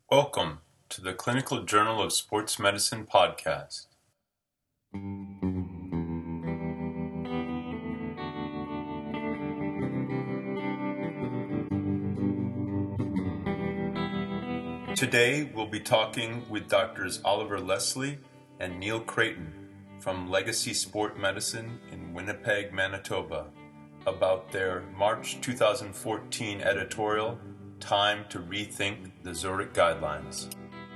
Welcome to the Clinical Journal of Sports Medicine podcast. Today we'll be talking with Doctors Oliver Leslie and Neil Creighton from Legacy Sport Medicine in Winnipeg, Manitoba, about their March 2014 editorial, Time to Rethink the Zurich Guidelines.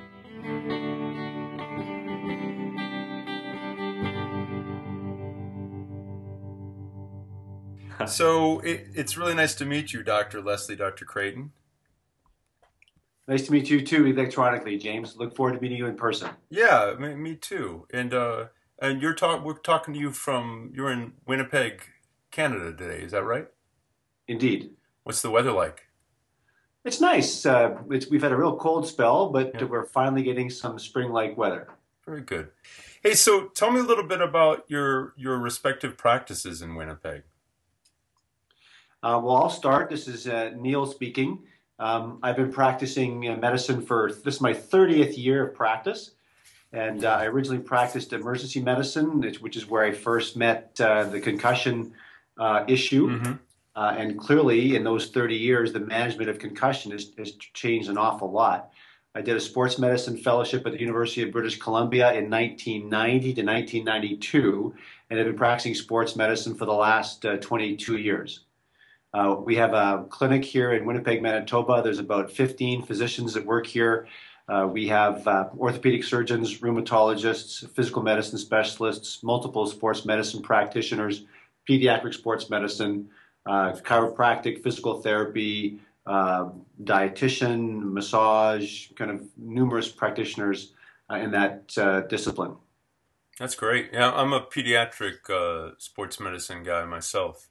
So it's really nice to meet you, Dr. Leslie, Dr. Creighton. Nice to meet you too, electronically, James. Look forward to meeting you in person. Yeah, me too. And we're talking to you you're in Winnipeg, Canada today. Is that right? Indeed. What's the weather like? It's nice. We've had a real cold spell, but Yeah. we're finally getting some spring-like weather. Very good. Hey, so tell me a little bit about your respective practices in Winnipeg. Well, I'll start. This is Neil speaking. I've been practicing medicine this is my 30th year of practice. And I originally practiced emergency medicine, which is where I first met the concussion issue. Mm-hmm. And clearly, in those 30 years, the management of concussion has changed an awful lot. I did a sports medicine fellowship at the University of British Columbia in 1990 to 1992, and have been practicing sports medicine for the last 22 years. We have a clinic here in Winnipeg, Manitoba. There's about 15 physicians that work here. We have orthopedic surgeons, rheumatologists, physical medicine specialists, multiple sports medicine practitioners, pediatric sports medicine, chiropractic, physical therapy, dietitian, massage, kind of numerous practitioners in that discipline. That's great. Yeah, I'm a pediatric sports medicine guy myself.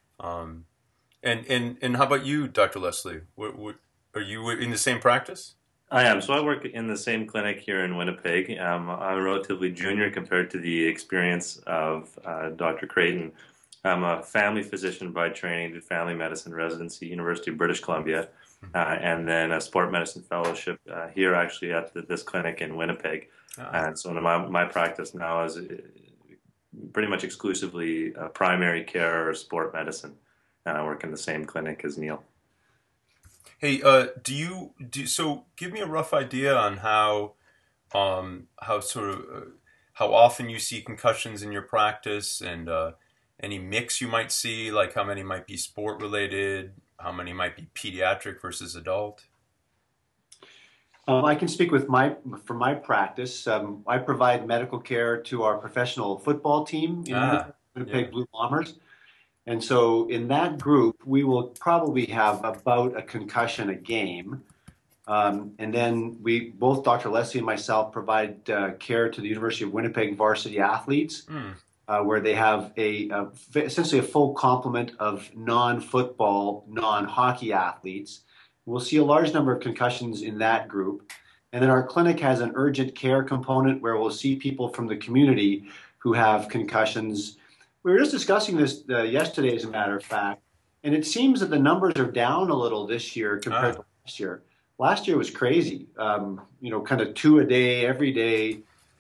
And how about you, Dr. Leslie? Are you in the same practice? I am. So I work in the same clinic here in Winnipeg. I'm relatively junior compared to the experience of Dr. Creighton. I'm a family physician by training, did family medicine residency, University of British Columbia, and then a sport medicine fellowship here actually at this clinic in Winnipeg. And so my practice now is pretty much exclusively primary care or sport medicine. And I work in the same clinic as Neil. Hey, so give me a rough idea on how often you see concussions in your practice, and any mix you might see, like how many might be sport related, how many might be pediatric versus adult. I can speak for my practice. I provide medical care to our professional football team in Winnipeg Yeah. Blue Bombers. And so in that group, we will probably have about a concussion a game. And then both Dr. Leslie and myself provide care to the University of Winnipeg varsity athletes, where they have essentially a full complement of non-football, non-hockey athletes. We'll see a large number of concussions in that group. And then our clinic has an urgent care component where we'll see people from the community who have concussions. We were just discussing this yesterday, as a matter of fact, and it seems that the numbers are down a little this year compared to last year. Last year was crazy, kind of 2 a day, every day,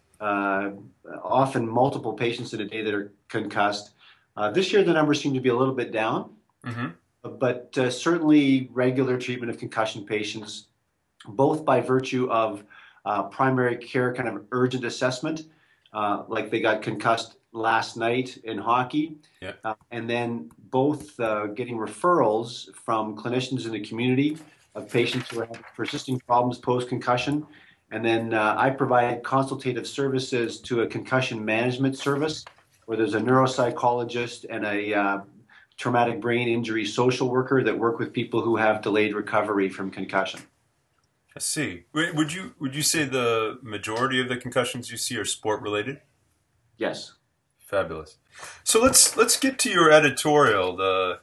often multiple patients in a day that are concussed. This year, the numbers seem to be a little bit down, but certainly regular treatment of concussion patients, both by virtue of primary care kind of urgent assessment, like they got concussed last night in hockey, and then both getting referrals from clinicians in the community of patients who are having persisting problems post-concussion. And then I provide consultative services to a concussion management service where there's a neuropsychologist and a traumatic brain injury social worker that work with people who have delayed recovery from concussion. I see. Would you say the majority of the concussions you see are sport related? Yes. Fabulous. So let's get to your editorial, the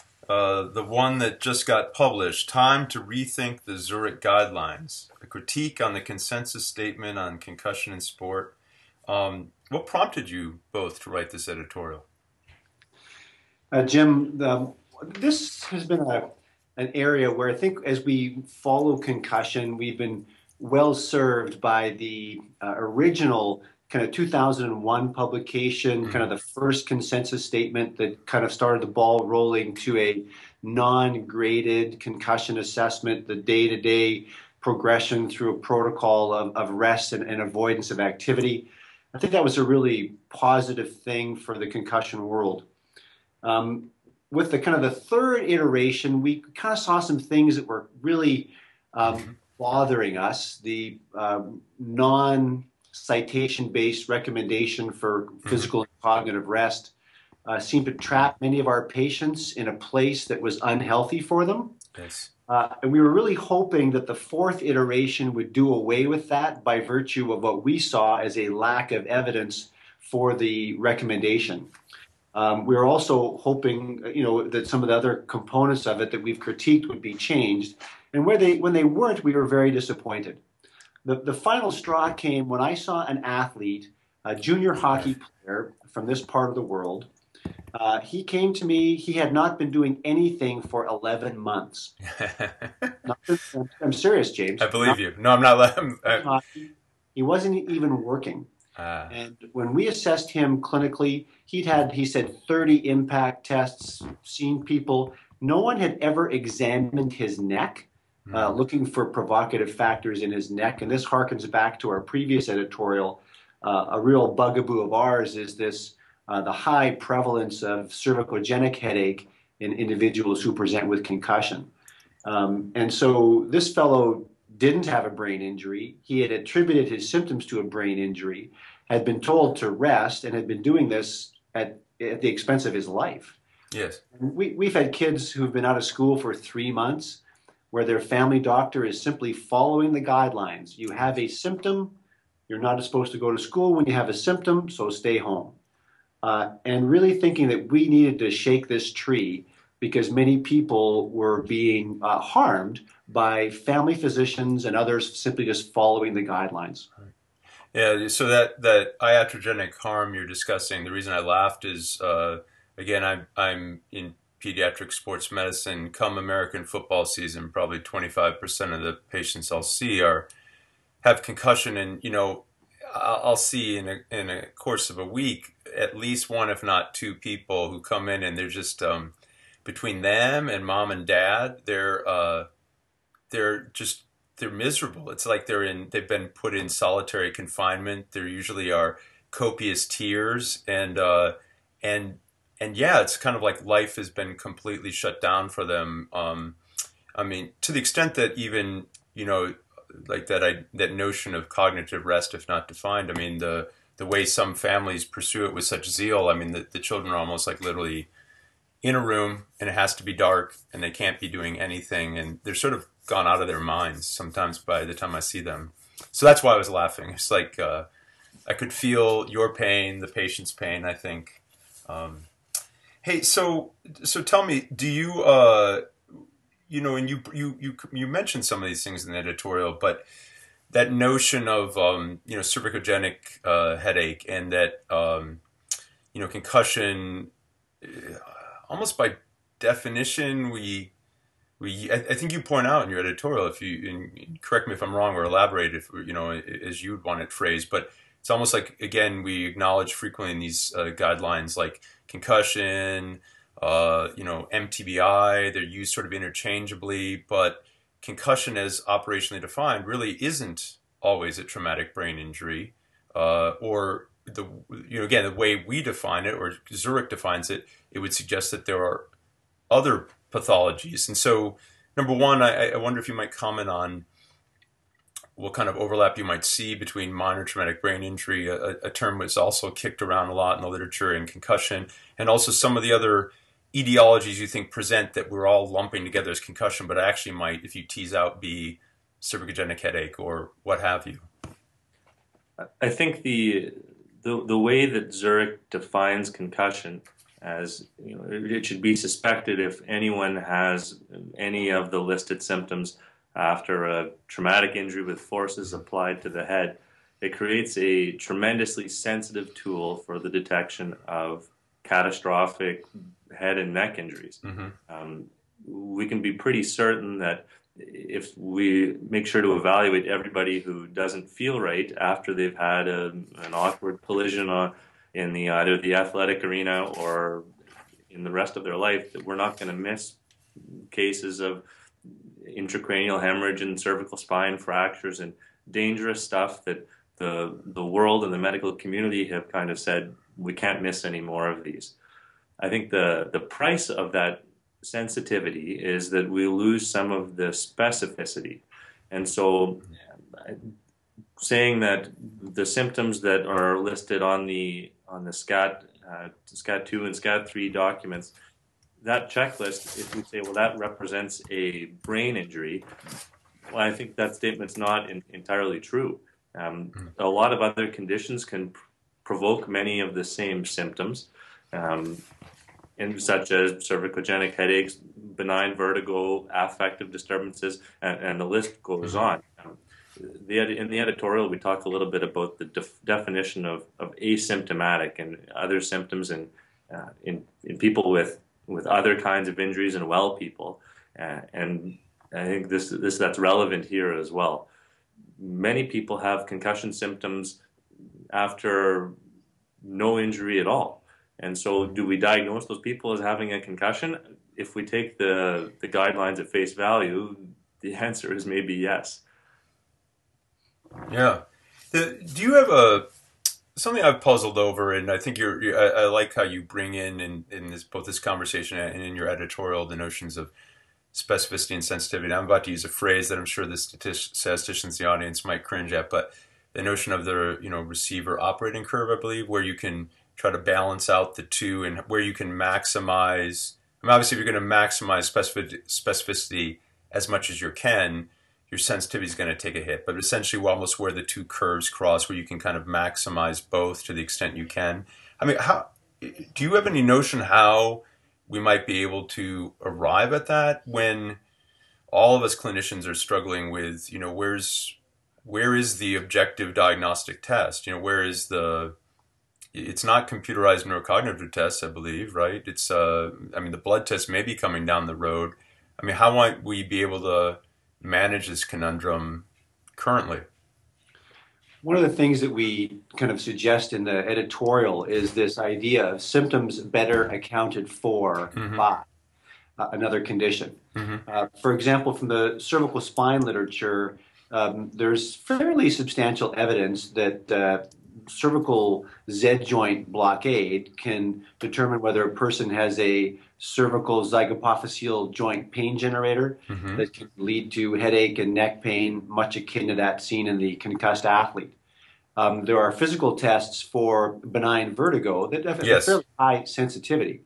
one that just got published, Time to Rethink the Zurich Guidelines, a critique on the consensus statement on concussion in sport. What prompted you both to write this editorial? Jim, this has been an area where I think as we follow concussion, we've been well served by the original kind of 2001 publication, kind of the first consensus statement that kind of started the ball rolling to a non-graded concussion assessment, the day-to-day progression through a protocol of rest and avoidance of activity. I think that was a really positive thing for the concussion world. With the kind of the third iteration, we kind of saw some things that were really bothering us. The non-citation-based recommendation for physical and cognitive rest seemed to trap many of our patients in a place that was unhealthy for them. Yes. And we were really hoping that the fourth iteration would do away with that by virtue of what we saw as a lack of evidence for the recommendation. We were also hoping, that some of the other components of it that we've critiqued would be changed. And when they weren't, we were very disappointed. The final straw came when I saw an athlete, a junior hockey player from this part of the world. He came to me. He had not been doing anything for 11 months. I'm serious, James. I believe you. No, I'm not. He wasn't even working. And when we assessed him clinically, he said 30 impact tests, seen people. No one had ever examined his neck, looking for provocative factors in his neck. And this harkens back to our previous editorial. A real bugaboo of ours is this. The high prevalence of cervicogenic headache in individuals who present with concussion. And so this fellow didn't have a brain injury. He had attributed his symptoms to a brain injury, had been told to rest, and had been doing this at the expense of his life. Yes. And we've had kids who've been out of school for 3 months where their family doctor is simply following the guidelines. You have a symptom, you're not supposed to go to school when you have a symptom, so stay home. And really thinking that we needed to shake this tree because many people were being harmed by family physicians and others simply just following the guidelines. Yeah, so that iatrogenic harm you're discussing, the reason I laughed is, again, I'm in pediatric sports medicine. Come American football season, probably 25% of the patients I'll see have concussion, and I'll see in a course of a week at least one, if not two people who come in and they're just between them and mom and dad, they're miserable. It's like they've been put in solitary confinement. There usually are copious tears and yeah, it's kind of like life has been completely shut down for them. I mean, to the extent that even like that notion of cognitive rest, if not defined. I mean, the way some families pursue it with such zeal. I mean, the children are almost like literally in a room, and it has to be dark, and they can't be doing anything, and they're sort of gone out of their minds sometimes by the time I see them. So that's why I was laughing. It's like I could feel your pain, the patient's pain, I think. Hey, so tell me, do you? And you mentioned some of these things in the editorial, but that notion of cervicogenic headache and that concussion, almost by definition, I think you point out in your editorial, and correct me if I'm wrong or elaborate if as you'd want it phrased, but it's almost like, again, we acknowledge frequently in these guidelines like concussion. MTBI, they're used sort of interchangeably, but concussion as operationally defined really isn't always a traumatic brain injury, or again, the way we define it, or Zurich defines it, it would suggest that there are other pathologies. And so, number one, I wonder if you might comment on what kind of overlap you might see between minor traumatic brain injury, a term that's also kicked around a lot in the literature, and concussion, and also some of the other etiologies you think present that we're all lumping together as concussion, but actually might, if you tease out, be cervicogenic headache or what have you. I think the way that Zurich defines concussion as, it should be suspected if anyone has any of the listed symptoms after a traumatic injury with forces applied to the head. It creates a tremendously sensitive tool for the detection of catastrophic head and neck injuries. Mm-hmm. We can be pretty certain that if we make sure to evaluate everybody who doesn't feel right after they've had an awkward collision in either the athletic arena or in the rest of their life, that we're not going to miss cases of intracranial hemorrhage and cervical spine fractures and dangerous stuff that the world and the medical community have kind of said we can't miss any more of these. I think the price of that sensitivity is that we lose some of the specificity. And so saying that the symptoms that are listed on the SCAT2 and SCAT3 documents, that checklist, if we say, well, that represents a brain injury, well, I think that statement's not entirely true. A lot of other conditions can provoke many of the same symptoms, and such as cervicogenic headaches, benign vertigo, affective disturbances, and the list goes on. In the editorial, we talk a little bit about the definition of asymptomatic and other symptoms in people with other kinds of injuries and well people, and I think that's relevant here as well. Many people have concussion symptoms after no injury at all. And so do we diagnose those people as having a concussion? If we take the guidelines at face value, the answer is maybe yes. Yeah. Do you have something I've puzzled over, and I think I like how you bring in both this conversation and in your editorial the notions of specificity and sensitivity. I'm about to use a phrase that I'm sure the statisticians in the audience might cringe at, but the notion of the receiver operating curve, I believe, where you can try to balance out the two and where you can maximize. I mean, obviously, if you're going to maximize specificity as much as you can, your sensitivity is going to take a hit. But essentially, almost where the two curves cross, where you can kind of maximize both to the extent you can. I mean, do you have any notion how we might be able to arrive at that when all of us clinicians are struggling with, where is the objective diagnostic test? Where is it's not computerized neurocognitive tests, I believe, right? It's, the blood test may be coming down the road. I mean, how might we be able to manage this conundrum currently? One of the things that we kind of suggest in the editorial is this idea of symptoms better accounted for by another condition. For example, from the cervical spine literature, there's fairly substantial evidence that cervical Z joint blockade can determine whether a person has a cervical zygapophyseal joint pain generator that can lead to headache and neck pain, much akin to that seen in the concussed athlete. There are physical tests for benign vertigo that have a fairly high sensitivity.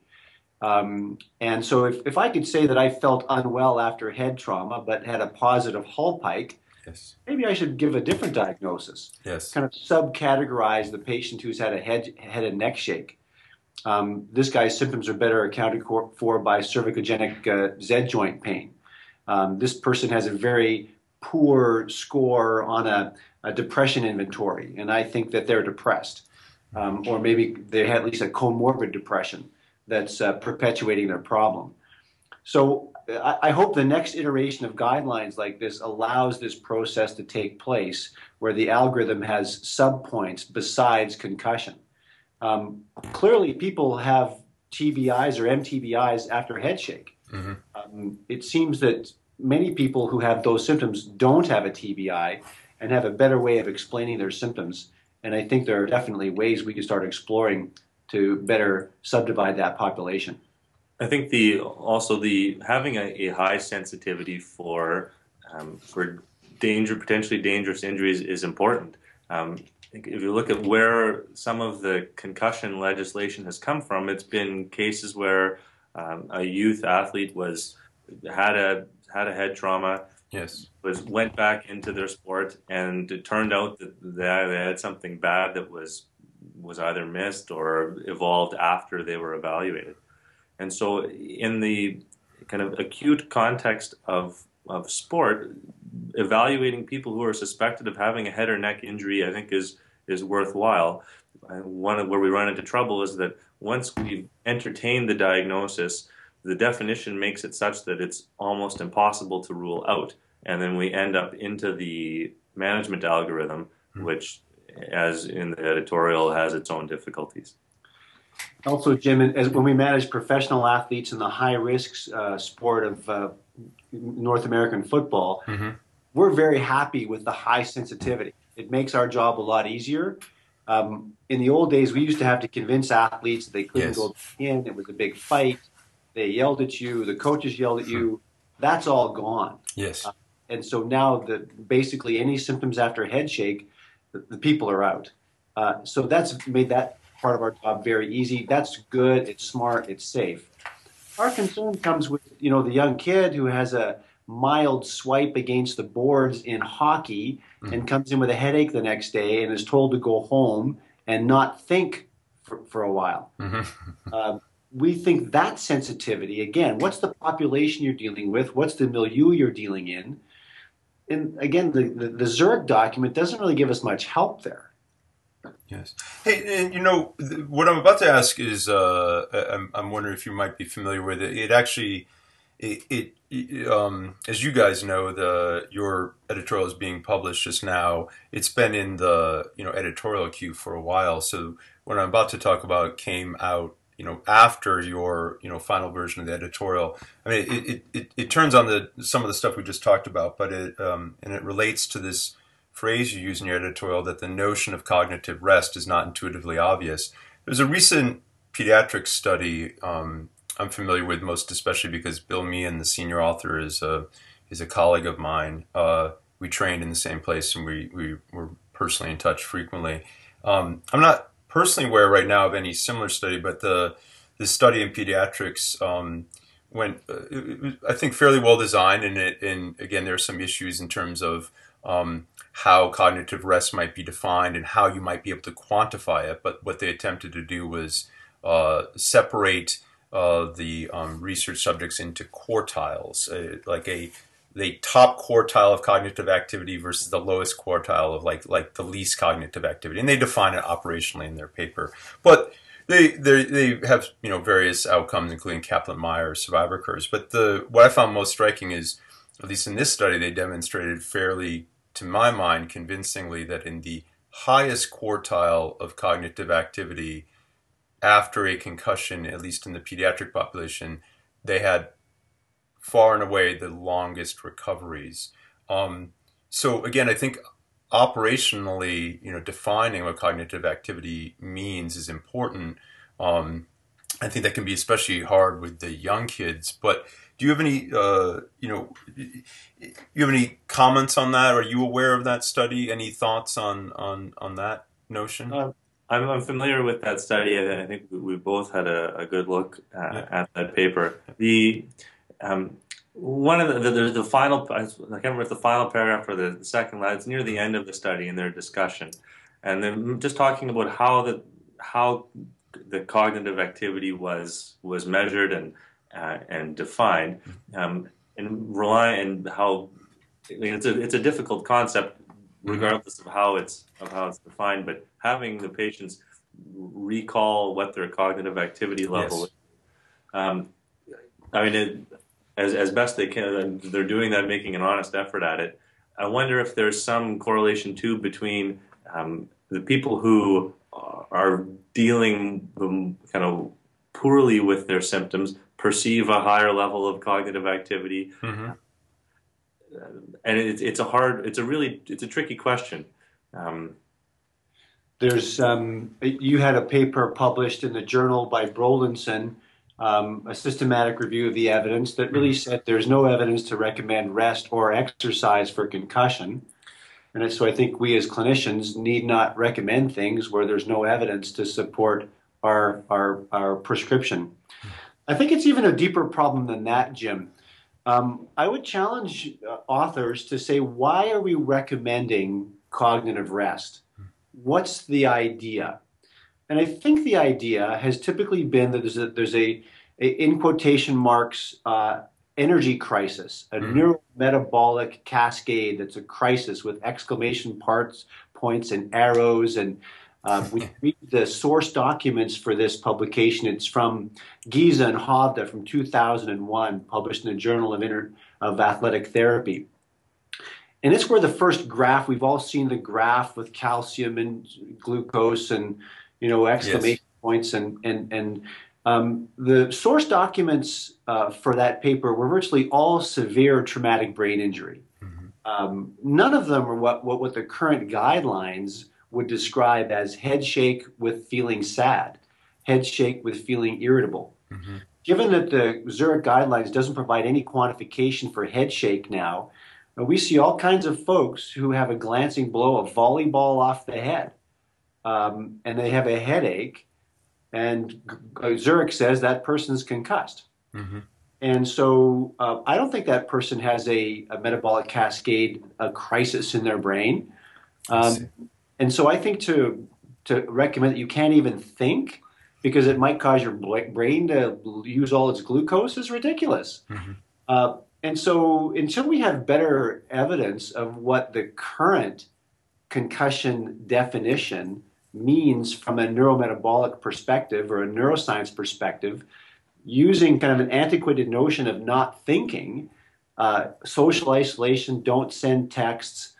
And so if I could say that I felt unwell after head trauma but had a positive Hallpike, maybe I should give a different diagnosis. Kind of subcategorize the patient who's had a head and neck shake. This guy's symptoms are better accounted for by cervicogenic Z joint pain. This person has a very poor score on a depression inventory, and I think that they're depressed. Or maybe they have at least a comorbid depression that's perpetuating their problem. So I hope the next iteration of guidelines like this allows this process to take place where the algorithm has subpoints besides concussion. Clearly, people have TBIs or MTBIs after head shake. It seems that many people who have those symptoms don't have a TBI and have a better way of explaining their symptoms. And I think there are definitely ways we can start exploring to better subdivide that population. I think also having a high sensitivity for potentially dangerous injuries is important. If you look at where some of the concussion legislation has come from, it's been cases where a youth athlete had a head trauma, went back into their sport, and it turned out that they had something bad that was either missed or evolved after they were evaluated. And so in the kind of acute context of sport, evaluating people who are suspected of having a head or neck injury, I think, is worthwhile. Where we run into trouble is that once we've entertained the diagnosis, the definition makes it such that it's almost impossible to rule out. And then we end up into the management algorithm, which, as in the editorial, has its own difficulties. Also, Jim, as when we manage professional athletes in the high-risk sport of North American football, we're very happy with the high sensitivity. It makes our job a lot easier. In the old days, we used to have to convince athletes that they couldn't go in. It was a big fight. They yelled at you. The coaches yelled at you. That's all gone. Yes. And so now, basically, any symptoms after a head shake, the people are out. So that's made that part of our job very easy. That's good. It's smart. It's safe. Our concern comes with, the young kid who has a mild swipe against the boards in hockey and comes in with a headache the next day and is told to go home and not think for a while. We think that sensitivity, again, what's the population you're dealing with? What's the milieu you're dealing in? And again, the Zurich document doesn't really give us much help there. Yes. Hey, and what I'm about to ask is, I'm wondering if you might be familiar with it. It actually, as you guys know, your editorial is being published just now. It's been in the editorial queue for a while. So what I'm about to talk about came out after your final version of the editorial. I mean, it turns on some of the stuff we just talked about, but it relates to this phrase you use in your editorial that the notion of cognitive rest is not intuitively obvious. There's a recent pediatric study I'm familiar with, most especially because Bill Meehan, the senior author, is a colleague of mine. We trained in the same place, and we were personally in touch frequently. I'm not personally aware right now of any similar study, but this study in pediatrics went, I think, fairly well designed. And again, there are some issues in terms of how cognitive rest might be defined and how you might be able to quantify it. But what they attempted to do was separate the research subjects into quartiles, like the top quartile of cognitive activity versus the lowest quartile of like the least cognitive activity, and they define it operationally in their paper. But they have various outcomes, including Kaplan-Meier survivor curves. But what I found most striking is, at least in this study, they demonstrated fairly, to my mind, convincingly that in the highest quartile of cognitive activity after a concussion, at least in the pediatric population, they had far and away the longest recoveries. So again, I think operationally, defining what cognitive activity means is important. I think that can be especially hard with the young kids. But do you have any, you have any comments on that? Are you aware of that study? Any thoughts on that notion? I'm familiar with that study. I think we both had a good look at that paper. One of the final, I can't remember if the final paragraph or the second line, it's near the end of the study in their discussion, and then just talking about how the cognitive activity was measured and defined, and how it's a difficult concept regardless of how it's defined, but having the patients recall what their cognitive activity level is. I mean, as best they can, and they're doing that, making an honest effort at it. I wonder if there's some correlation too between the people who are dealing kind of poorly with their symptoms perceive a higher level of cognitive activity. And it's a tricky question. There's you had a paper published in the journal by Brolinson, a systematic review of the evidence that really said there's no evidence to recommend rest or exercise for concussion. And so I think we as clinicians need not recommend things where there's no evidence to support our prescription. I think it's even a deeper problem than that, Jim. I would challenge authors to say, why are we recommending cognitive rest? What's the idea? And I think the idea has typically been that there's a in quotation marks, energy crisis, a neurometabolic cascade that's a crisis with exclamation points and arrows, and We read the source documents for this publication. It's from Giza and Hovda from 2001, published in the Journal of Athletic Therapy. And it's where the first graph, we've all seen the graph with calcium and glucose and, exclamation points. And the source documents for that paper were virtually all severe traumatic brain injury. None of them are what the current guidelines would describe as head shake with feeling sad, head shake with feeling irritable. Given that the Zurich guidelines doesn't provide any quantification for head shake now, we see all kinds of folks who have a glancing blow, a volleyball off the head, and they have a headache, and Zurich says that person's concussed. And so I don't think that person has a metabolic cascade, a crisis in their brain. And so I think to recommend that you can't even think because it might cause your brain to use all its glucose is ridiculous. And so until we have better evidence of what the current concussion definition means from a neurometabolic perspective or a neuroscience perspective, using kind of an antiquated notion of not thinking, social isolation, don't send texts,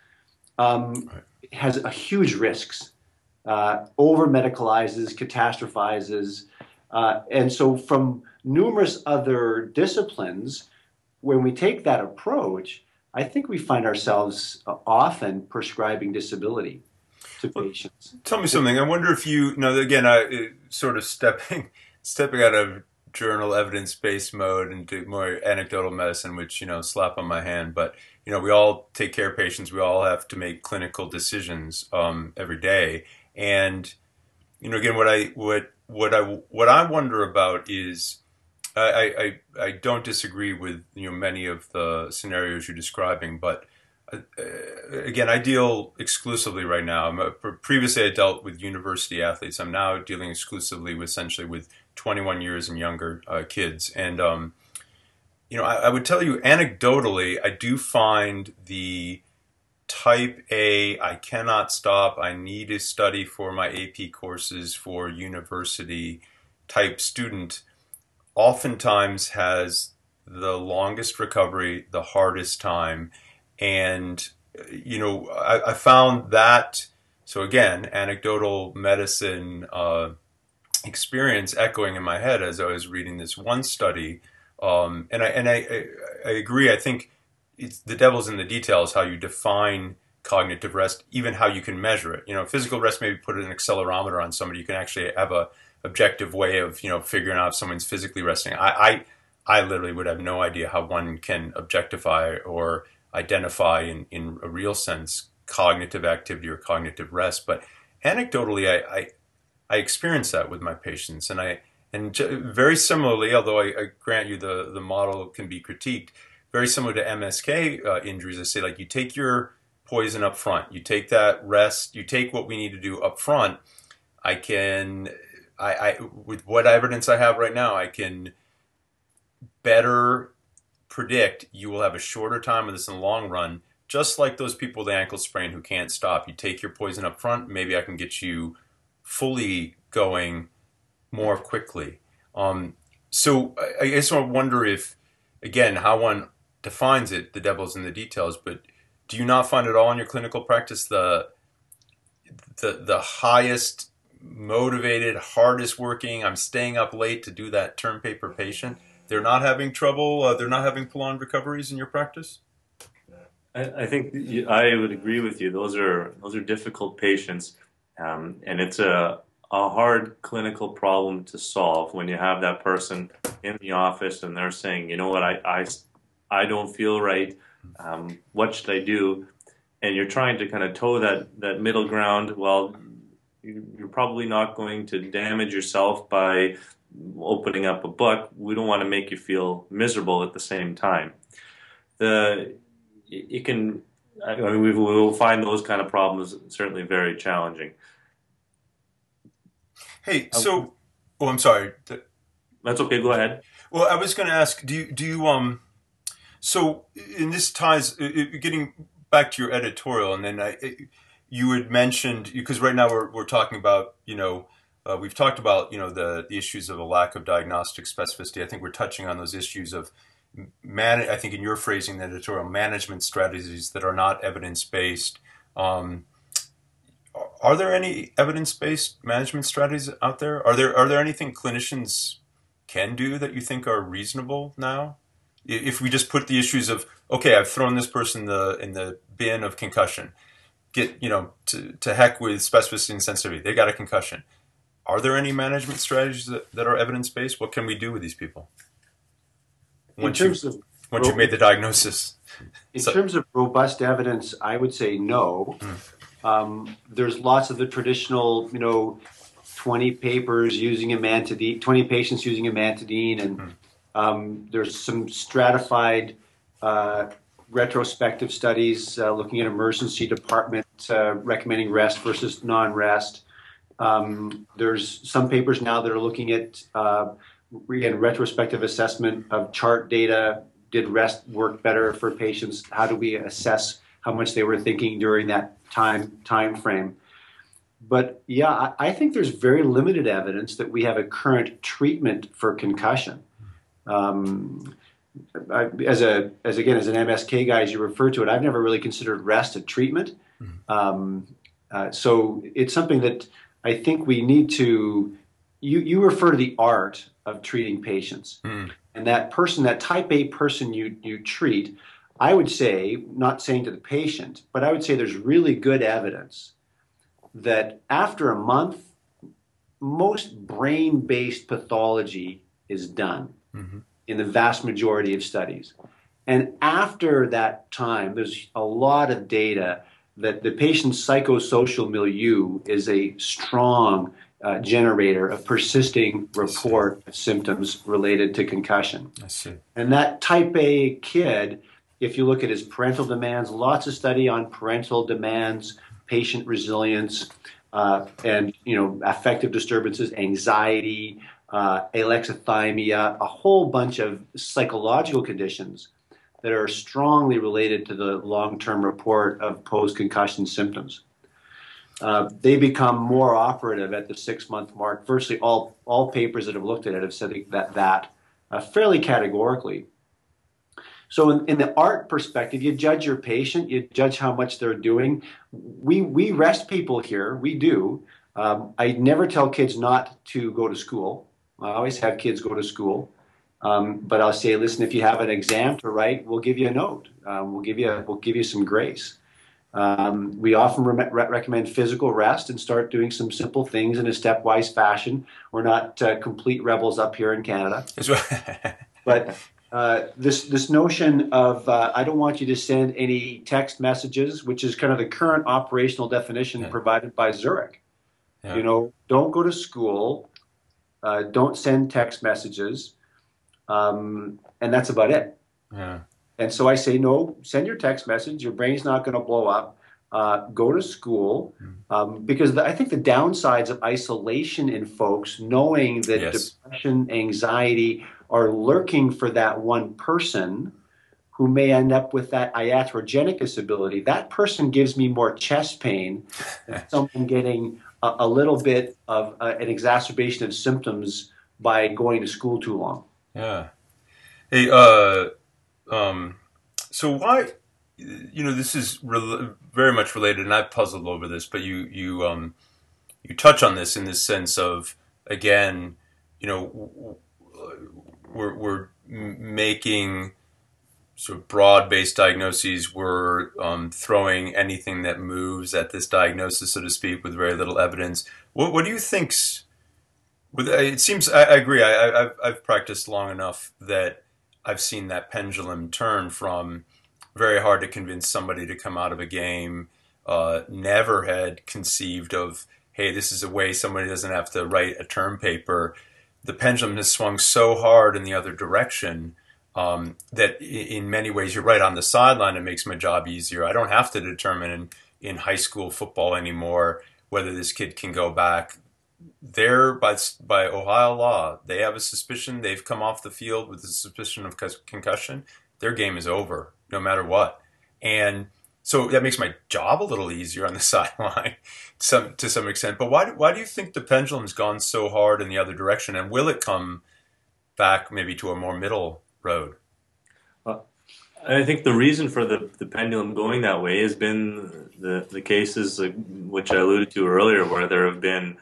has a huge risks, over-medicalizes, catastrophizes. And so from numerous other disciplines, when we take that approach, I think we find ourselves often prescribing disability to patients. Tell me something. I wonder if again, I sort of stepping out of journal evidence-based mode into more anecdotal medicine, which, slap on my hand. But, we all take care of patients. We all have to make clinical decisions every day. And, again, what I wonder about is, I don't disagree with many of the scenarios you're describing, but again, I deal exclusively right now. Previously, I dealt with university athletes. I'm now dealing exclusively essentially with 21 years and younger kids. And I would tell you anecdotally, I do find the type A, I cannot stop, I need to study for my AP courses for university type student oftentimes has the longest recovery, the hardest time. And, I found that, so again, anecdotal medicine experience echoing in my head as I was reading this one study. And I agree. I think the devil's in the details, how you define cognitive rest, even how you can measure it. Physical rest, maybe put an accelerometer on somebody. You can actually have a objective way of figuring out if someone's physically resting. I literally would have no idea how one can objectify or identify in a real sense cognitive activity or cognitive rest. But anecdotally, I experience that with my patients, and very similarly, although I grant you the model can be critiqued, very similar to MSK injuries. I say, like, you take your poison up front, you take that rest, you take what we need to do up front. With what evidence I have right now, I can better predict you will have a shorter time of this in the long run, just like those people with the ankle sprain who can't stop. You take your poison up front, maybe I can get you fully going more quickly. So I guess I wonder if, again, how one defines it, the devil's in the details, but do you not find at all in your clinical practice the highest motivated, hardest working, I'm staying up late to do that term paper patient, they're not having trouble, they're not having prolonged recoveries in your practice? I think I would agree with you. Those are difficult patients, and it's a hard clinical problem to solve when you have that person in the office and they're saying, you know what, I don't feel right. What should I do? And you're trying to kind of toe that middle ground. Well, you're probably not going to damage yourself by opening up a book. We don't want to make you feel miserable at the same time. We will find those kind of problems certainly very challenging. Hey, so, I'm sorry. That's okay. Go ahead. Well, I was going to ask, do you so in this ties, getting back to your editorial, and then you had mentioned, because right now we're talking about, we've talked about, the issues of a lack of diagnostic specificity. I think we're touching on those issues of I think in your phrasing, the editorial management strategies that are not evidence-based. Are there any evidence-based management strategies out there? Are there anything clinicians can do that you think are reasonable now? If we just put the issues of, okay, I've thrown this person in the bin of concussion, get to heck with specificity and sensitivity. They got a concussion. Are there any management strategies that are evidence-based? What can we do with these people? Once you've made the diagnosis. In terms of robust evidence, I would say no. There's lots of the traditional, 20 papers using amantadine, 20 patients using amantadine, and there's some stratified retrospective studies looking at emergency department recommending rest versus non-rest. There's some papers now that are looking at again, retrospective assessment of chart data. Did rest work better for patients? How do we assess how much they were thinking during that time frame? But yeah, I think there's very limited evidence that we have a current treatment for concussion. As an MSK guy, as you refer to it, I've never really considered rest a treatment. So it's something that I think we need to. You refer to the art of treating patients, and that person, that type A person you treat, I would say, not saying to the patient, but I would say there's really good evidence that after a month, most brain-based pathology is done in the vast majority of studies. And after that time, there's a lot of data that the patient's psychosocial milieu is a strong generator of persisting report of symptoms related to concussion. I see. And that type A kid, if you look at his parental demands, lots of study on parental demands, patient resilience, and affective disturbances, anxiety, alexithymia, a whole bunch of psychological conditions that are strongly related to the long-term report of post-concussion symptoms. They become more operative at the 6-month mark. Virtually all papers that have looked at it have said that fairly categorically. So in the art perspective, you judge your patient, you judge how much they're doing. We rest people here, we do. I never tell kids not to go to school. I always have kids go to school. But I'll say, listen, if you have an exam to write, we'll give you a note. We'll give you some grace. We often recommend physical rest and start doing some simple things in a stepwise fashion. We're not complete rebels up here in Canada. But this notion of I don't want you to send any text messages, which is kind of the current operational definition provided by Zurich. Yeah. Don't go to school. Don't send text messages. And that's about it. Yeah. And so I say, no, send your text message. Your brain's not going to blow up. Go to school. Because I think the downsides of isolation in folks, knowing that depression, anxiety are lurking for that one person who may end up with that iatrogenic disability, that person gives me more chest pain than someone getting a little bit of an exacerbation of symptoms by going to school too long. Yeah. Hey, so why, this is very much related, and I've puzzled over this, but you touch on this in the sense of, again, we're making sort of broad-based diagnoses. We're throwing anything that moves at this diagnosis, so to speak, with very little evidence. What do you think's? It seems, I agree. I've practiced long enough that I've seen that pendulum turn from very hard to convince somebody to come out of a game. Never had conceived of, hey, this is a way somebody doesn't have to write a term paper. The pendulum has swung so hard in the other direction that in many ways, you're right, on the sideline, it makes my job easier. I don't have to determine in high school football anymore whether this kid can go back. There, by Ohio law, they have a suspicion. They've come off the field with a suspicion of concussion. Their game is over, no matter what. And So that makes my job a little easier on the sideline, to some extent. But why do you think the pendulum's gone so hard in the other direction, and will it come back maybe to a more middle road? I think the reason for the pendulum going that way has been the cases which I alluded to earlier, where there have been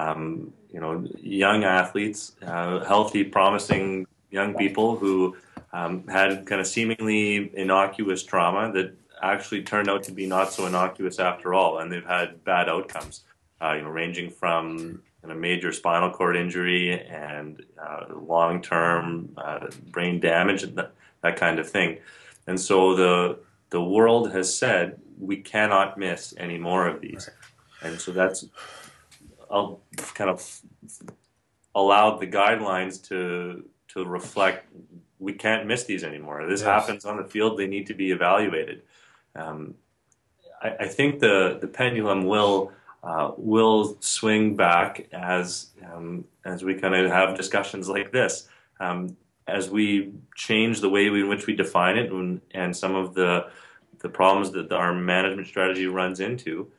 young athletes, healthy, promising young people who had kind of seemingly innocuous trauma that actually turned out to be not so innocuous after all, and they've had bad outcomes, ranging from major spinal cord injury and long-term brain damage and that kind of thing. And so the world has said we cannot miss any more of these, and so that's kind of allowed the guidelines to reflect we can't miss these anymore. This happens on the field; they need to be evaluated. I think the pendulum will swing back as we kind of have discussions like this. As we change the way in which we define it, and some of the problems that our management strategy runs into,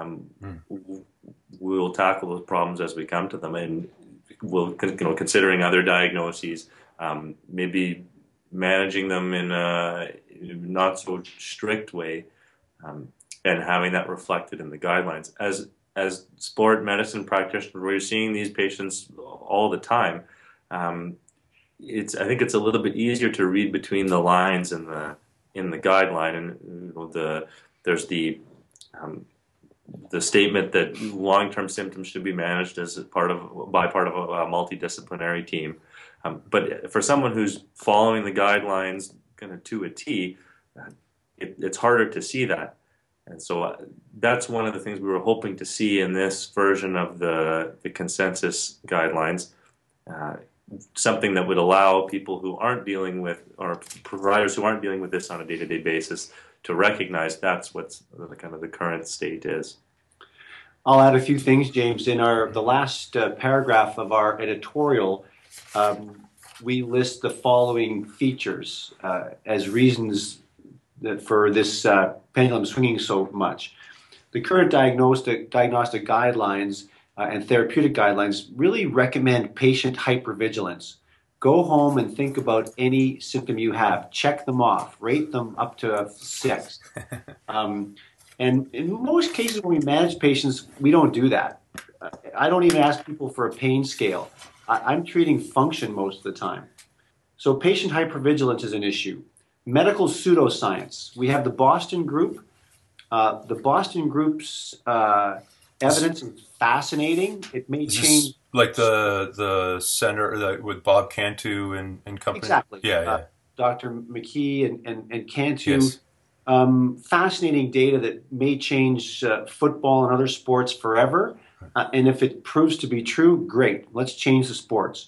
we'll tackle those problems as we come to them, and we'll considering other diagnoses, maybe managing them in a not so strict way, and having that reflected in the guidelines. As sport medicine practitioners, we're seeing these patients all the time. I think it's a little bit easier to read between the lines in the guideline, and there's the statement that long-term symptoms should be managed as part of a multidisciplinary team. But for someone who's following the guidelines kind of to a T, it's harder to see that. And so that's one of the things we were hoping to see in this version of the consensus guidelines. Something that would allow people who aren't dealing with, or providers who aren't dealing with this on a day-to-day basis, to recognize that's what's the current state is. I'll add a few things, James. In the last paragraph of our editorial, we list the following features as reasons for this pendulum swinging so much. The current diagnostic guidelines and therapeutic guidelines really recommend patient hypervigilance. Go home and think about any symptom you have. Check them off. Rate them up to a 6. And in most cases when we manage patients, we don't do that. I don't even ask people for a pain scale. I'm treating function most of the time. So patient hypervigilance is an issue. Medical pseudoscience. We have the Boston group. The Boston group's evidence is fascinating. It may change. Like the center with Bob Cantu and company? Exactly. Yeah. Dr. McKee and Cantu. Yes. Fascinating data that may change football and other sports forever. And if it proves to be true, great. Let's change the sports.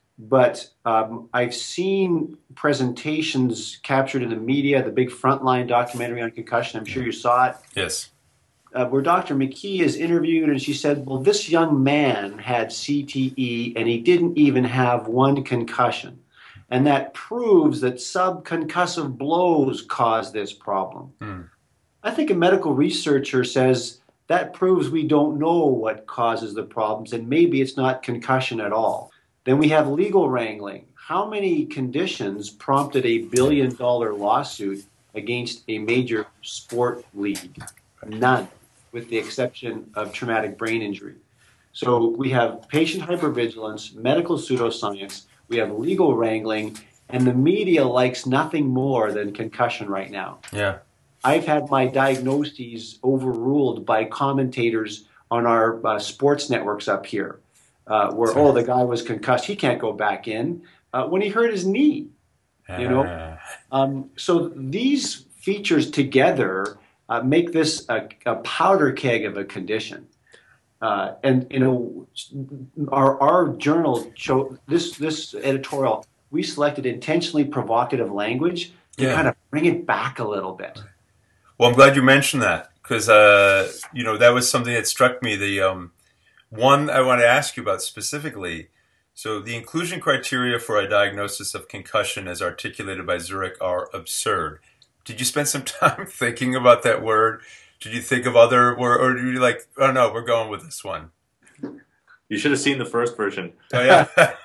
But I've seen presentations captured in the media, the big Frontline documentary on concussion. I'm sure you saw it. Yes. Where Dr. McKee is interviewed, and she said, well, this young man had CTE, and he didn't even have one concussion. And that proves that subconcussive blows cause this problem. I think a medical researcher says that proves we don't know what causes the problems, and maybe it's not concussion at all. Then we have legal wrangling. How many conditions prompted $1 billion lawsuit against a major sport league? None, with the exception of traumatic brain injury. So we have patient hypervigilance, medical pseudoscience, we have legal wrangling, and the media likes nothing more than concussion right now. Yeah. I've had my diagnoses overruled by commentators on our sports networks up here, where, the guy was concussed, he can't go back in, when he hurt his knee, So these features together make this a powder keg of a condition. Our journal showed this editorial. We selected intentionally provocative language to kind of bring it back a little bit. Well, I'm glad you mentioned that because that was something that struck me. The one I want to ask you about specifically. So the inclusion criteria for a diagnosis of concussion, as articulated by Zurich, are absurd. Did you spend some time thinking about that word? Did you think of other word, or did you like, oh no, we're going with this one? You should have seen the first version. Oh yeah.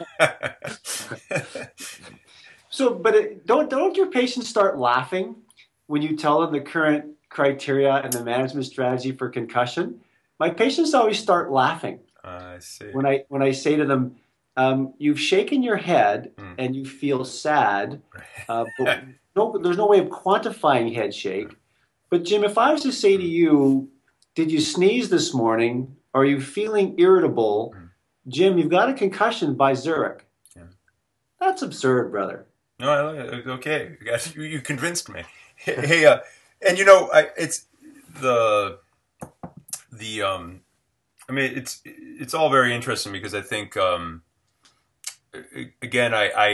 So, but don't your patients start laughing when you tell them the current criteria and the management strategy for concussion? My patients always start laughing I see. when I say to them, "You've shaken your head Mm. and you feel sad, but there's no way of quantifying head shake. But Jim, if I was to say to you, did you sneeze this morning? Are you feeling irritable? Jim, you've got a concussion by Zurich." Yeah. That's absurd, brother. No, okay. You convinced me. Hey, and it's the I mean, it's all very interesting because I think again,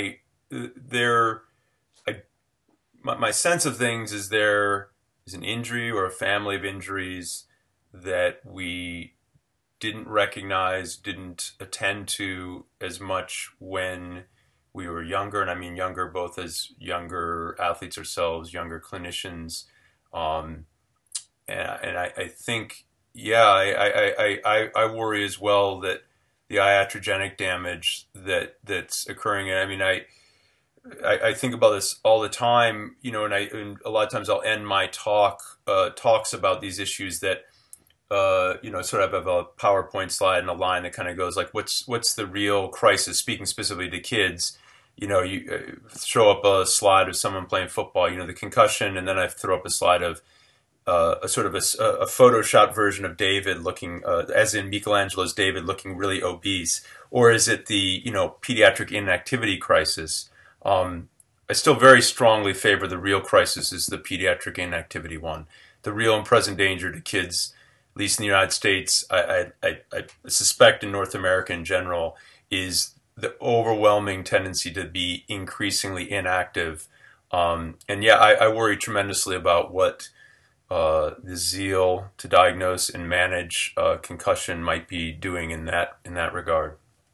my sense of things is there is an injury or a family of injuries that we didn't recognize, didn't attend to as much when we were younger, and I mean younger both as younger athletes ourselves, younger clinicians, um, and I think, yeah, I worry as well that the iatrogenic damage that's occurring. I mean, I think about this all the time, and a lot of times I'll end my talks about these issues that sort of have a PowerPoint slide and a line that kind of goes like, what's the real crisis? Speaking specifically to kids, you throw up a slide of someone playing football, the concussion, and then I throw up a slide of a sort of a Photoshop version of David looking, as in Michelangelo's David looking really obese, or is it the pediatric inactivity crisis? I still very strongly favor the real crisis is the pediatric inactivity one, the real and present danger to kids, at least in the United States. I suspect in North America in general is the overwhelming tendency to be increasingly inactive, and yeah, I worry tremendously about what the zeal to diagnose and manage concussion might be doing in that regard.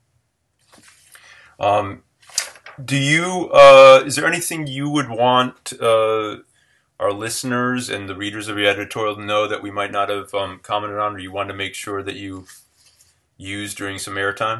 Is there anything you would want our listeners and the readers of your editorial to know that we might not have commented on, or you want to make sure that you use during some airtime?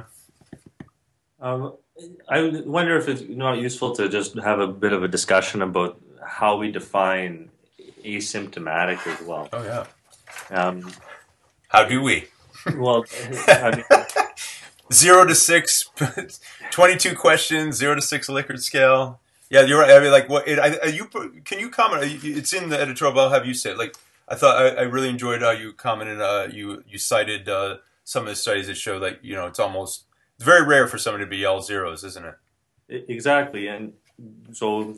I wonder if it's not useful to just have a bit of a discussion about how we define asymptomatic as well. Oh yeah. How do we? Well, I mean, 0 to 6, 22 questions, 0 to 6 Likert scale. Yeah, you're right. I mean, like, what? Can you comment? It's in the editorial, but I'll have you say it. Like, I thought I really enjoyed how you commented. You cited some of the studies that show that it's very rare for somebody to be all zeros, isn't it? Exactly, and so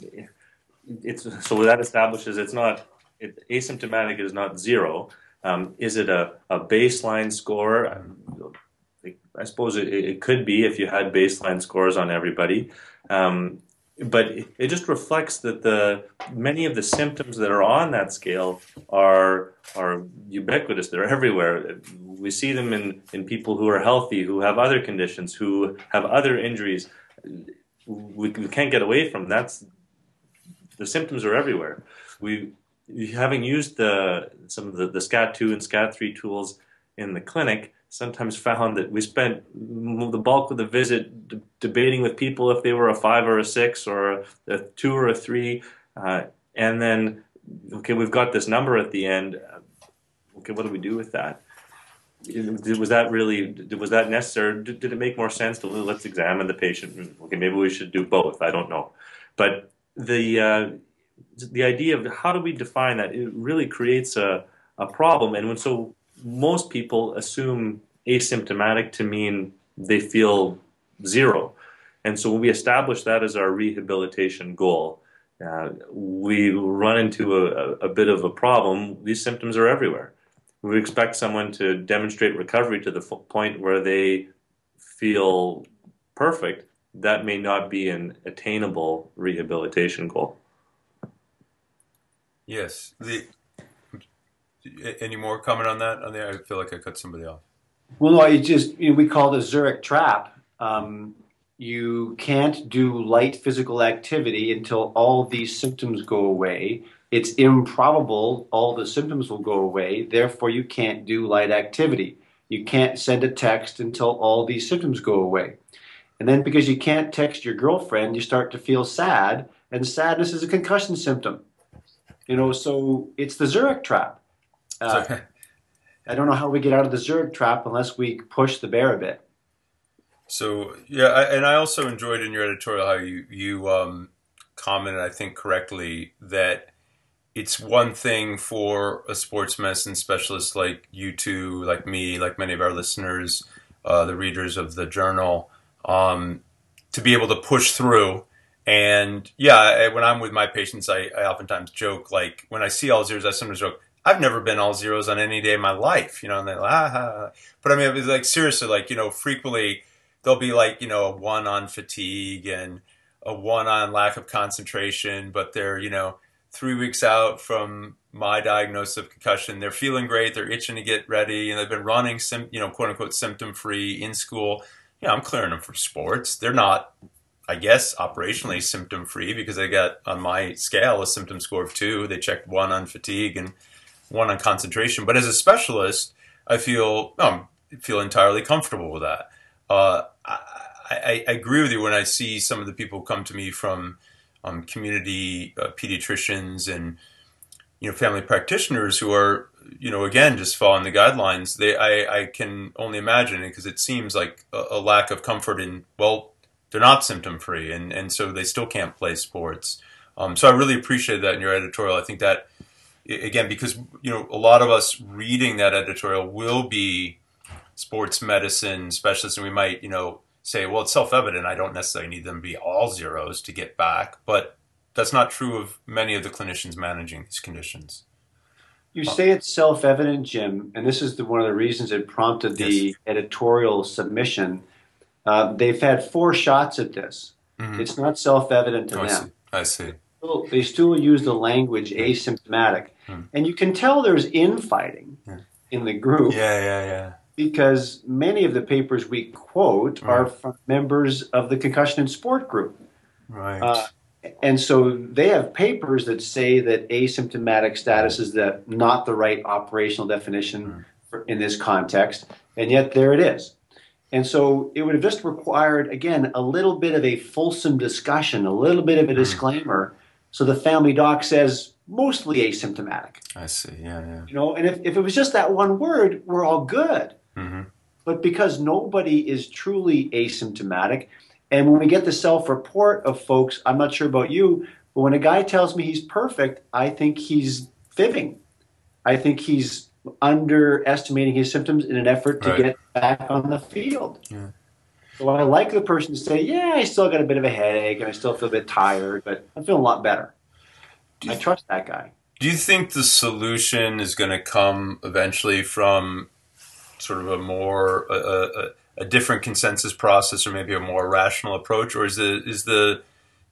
so that establishes asymptomatic is not zero. Is it a baseline score? I suppose it could be if you had baseline scores on everybody, but it just reflects that many of the symptoms that are on that scale are ubiquitous. They're everywhere. We see them in people who are healthy, who have other conditions, who have other injuries. We can't get away from that. The symptoms are everywhere. Having used some of the SCAT2 and SCAT3 tools in the clinic, sometimes found that we spent the bulk of the visit debating with people if they were a 5 or a 6 or a 2 or a 3, and then, okay, we've got this number at the end. Okay, what do we do with that? Was that necessary? Did it make more sense to let's examine the patient? Okay, maybe we should do both. I don't know, but the idea of how do we define that, it really creates a problem. And so most people assume asymptomatic to mean they feel zero. And so when we establish that as our rehabilitation goal, we run into a bit of a problem. These symptoms are everywhere. We expect someone to demonstrate recovery to the point where they feel perfect. That may not be an attainable rehabilitation goal. Yes. Any more comment on that? I feel like I cut somebody off. Well, no, we call the Zurich trap. You can't do light physical activity until all these symptoms go away. It's improbable all the symptoms will go away, therefore you can't do light activity. You can't send a text until all these symptoms go away. And then because you can't text your girlfriend, you start to feel sad, and sadness is a concussion symptom. So it's the Zurich trap. I don't know how we get out of the Zurich trap unless we push the bear a bit. So yeah, and I also enjoyed in your editorial how you commented, I think correctly, that it's one thing for a sports medicine specialist like you two, like me, like many of our listeners, the readers of the journal, to be able to push through. And yeah, when I'm with my patients, I oftentimes joke, like when I see all zeros, I sometimes joke, I've never been all zeros on any day of my life, and they're like, ah. But I mean, it was like, seriously, like, frequently there'll be like, a 1 on fatigue and a 1 on lack of concentration, but they're, 3 weeks out from my diagnosis of concussion. They're feeling great. They're itching to get ready, and they've been running, quote unquote, symptom free in school. I'm clearing them for sports. They're not, I guess, operationally symptom free because they got on my scale a symptom score of 2. They checked 1 on fatigue and 1 on concentration. But as a specialist, I feel entirely comfortable with that. I agree with you when I see some of the people come to me from community pediatricians and family practitioners who are again just following the guidelines. I can only imagine it because it seems like a lack of comfort in, well, they're not symptom free and so they still can't play sports. So I really appreciate that in your editorial. I think that again because a lot of us reading that editorial will be sports medicine specialists, and we might say, well, it's self-evident. I don't necessarily need them to be all zeros to get back, but that's not true of many of the clinicians managing these conditions. You say it's self-evident, Jim, and this is one of the reasons it prompted the editorial submission. They've had 4 shots at this. Mm-hmm. It's not self-evident to them. I see. They still use the language asymptomatic. And you can tell there's infighting in the group. Yeah. Because many of the papers we quote are from members of the concussion in sport group. Right. And so they have papers that say that asymptomatic status is not the right operational definition in this context, and yet there it is. And so it would have just required, again, a little bit of a fulsome discussion, a little bit of a disclaimer, so the family doc says mostly asymptomatic. I see, yeah. And if it was just that one word, we're all good. Mm-hmm. But because nobody is truly asymptomatic, and when we get the self-report of folks, I'm not sure about you, but when a guy tells me he's perfect, I think he's fibbing. I think he's underestimating his symptoms in an effort to get back on the field. Yeah. So I like the person to say, yeah, I still got a bit of a headache and I still feel a bit tired, but I'm feeling a lot better. I trust that guy. Do you think the solution is going to come eventually from sort of a more a different consensus process, or maybe a more rational approach, or is the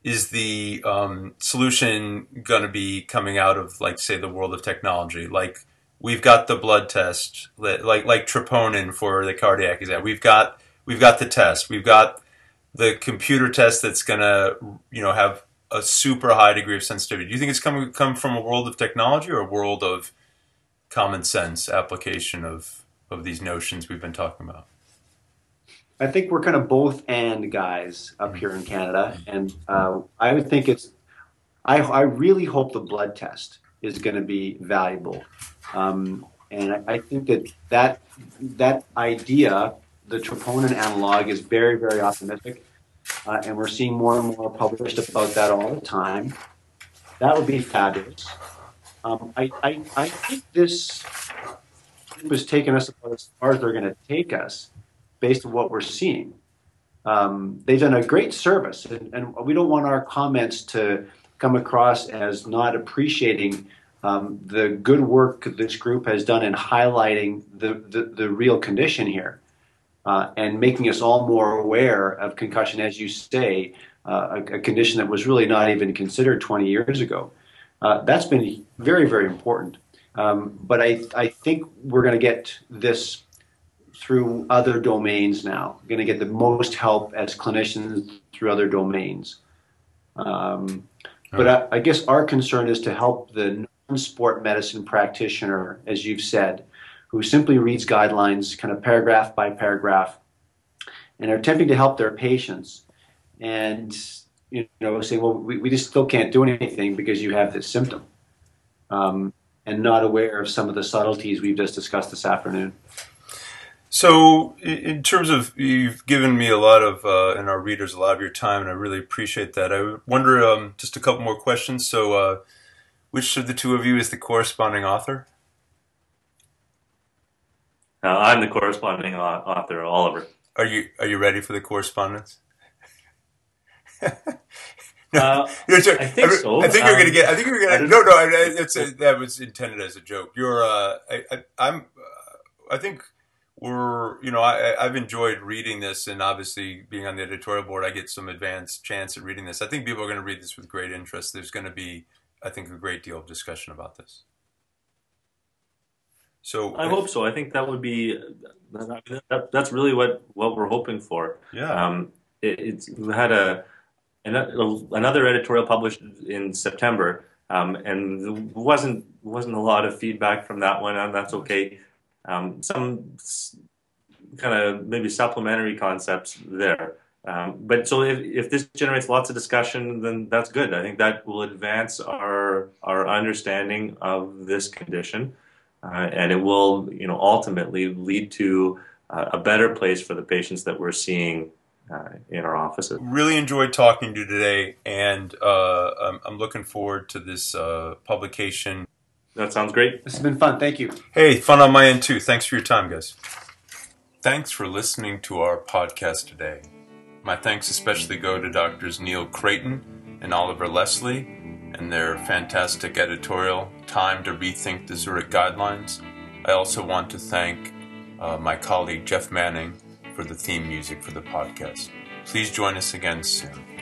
solution going to be coming out of, like, say, the world of technology? Like, we've got the blood test, like troponin for the cardiac exam. We've got the test. We've got the computer test that's going to have a super high degree of sensitivity. Do you think it's come from a world of technology or a world of common sense application of these notions we've been talking about? I think we're kind of both and guys up here in Canada, and I would think I really hope the blood test is going to be valuable, and I think that idea, the troponin analog, is very, very optimistic, and we're seeing more and more published about that all the time. That would be fabulous. I think this was taking us about as far as they're going to take us, based on what we're seeing. They've done a great service, and we don't want our comments to come across as not appreciating the good work this group has done in highlighting the real condition here, and making us all more aware of concussion, as you say, a condition that was really not even considered 20 years ago. That's been very, very important. But I think we're going to get this through other domains now. We're going to get the most help as clinicians through other domains. But I guess our concern is to help the non-sport medicine practitioner, as you've said, who simply reads guidelines kind of paragraph by paragraph and are attempting to help their patients and say, well, we just still can't do anything because you have this symptom, and not aware of some of the subtleties we've just discussed this afternoon. So in terms of, you've given me a lot of, and our readers, a lot of your time, and I really appreciate that. I wonder, just a couple more questions. So which of the two of you is the corresponding author? I'm the corresponding author, Oliver. Are you ready for the correspondence? No, I think so. I think you're gonna get. I think you're gonna. No. That was intended as a joke. You're. I think we're. I've enjoyed reading this, and obviously being on the editorial board, I get some advanced chance at reading this. I think people are going to read this with great interest. There's going to be, I think, a great deal of discussion about this. So I hope so. I think that would be. That's really what we're hoping for. Yeah. We had another editorial published in September, and wasn't a lot of feedback from that one, and that's okay. Some kind of maybe supplementary concepts there. But so if this generates lots of discussion, then that's good. I think that will advance our understanding of this condition, and it will ultimately lead to a better place for the patients that we're seeing in our offices. Really enjoyed talking to you today, and I'm looking forward to this publication. That sounds great. This has been fun. Thank you. Hey, fun on my end too. Thanks for your time, guys. Thanks for listening to our podcast today. My thanks especially go to Drs. Neil Creighton and Oliver Leslie and their fantastic editorial, Time to Rethink the Zurich Guidelines. I also want to thank my colleague Jeff Manning for the theme music for the podcast. Please join us again soon.